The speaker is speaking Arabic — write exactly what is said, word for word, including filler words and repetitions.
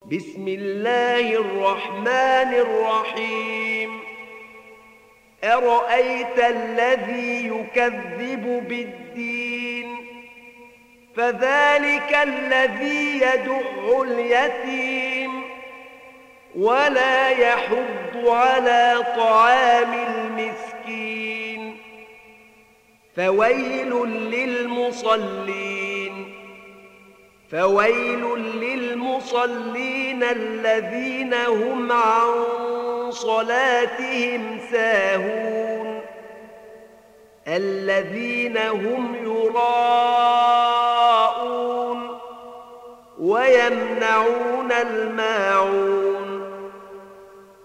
بسم الله الرحمن الرحيم أرأيت الذي يكذب بالدين فذلك الذي يدع اليتيم ولا يحض على طعام المسكين فويل للمصلين فويل للمصلين الذين هم عن صلاتهم ساهون الذين هم يراءون ويمنعون الماعون